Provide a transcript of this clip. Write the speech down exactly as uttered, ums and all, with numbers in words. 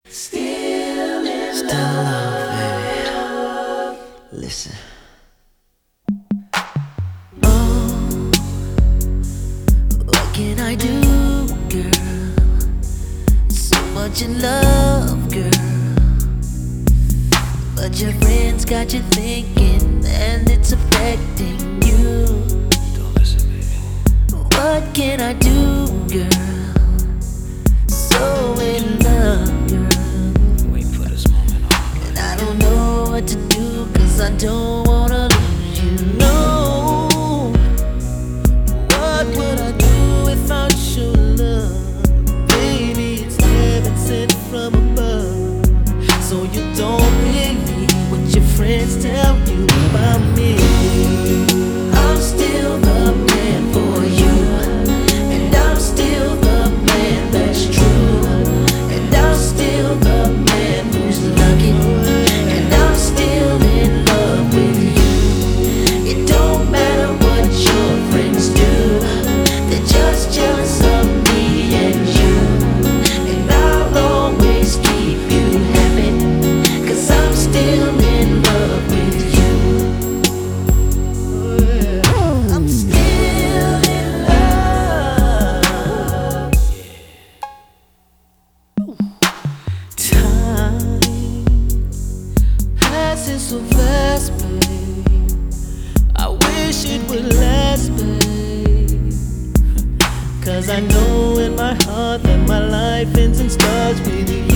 Still in Still love, baby. Listen. Oh, what can I do, girl? So much in love, girl. But your friends got you thinking, and it's affecting you. Don't listen, baby. What can I do, girl? So in love, girl. Wait for this moment all And I don't know what to do, cause I don't wanna lose you. No. What would I do without your love? Baby, it's heaven sent from above. So you don't believe what your friends tell you about me. I'm still the man for you, and I'm still the man that's true, and I'm still the man who's lucky, and I'm still in love with you. It don't matter what your friends do, they're just jealous of me and you, and I'll always keep you happy, cause I'm still in love with you. I'm still in love. Time passes so fast, babe. I wish it would last, babe. Cause I know in my heart that my life ends and starts with you.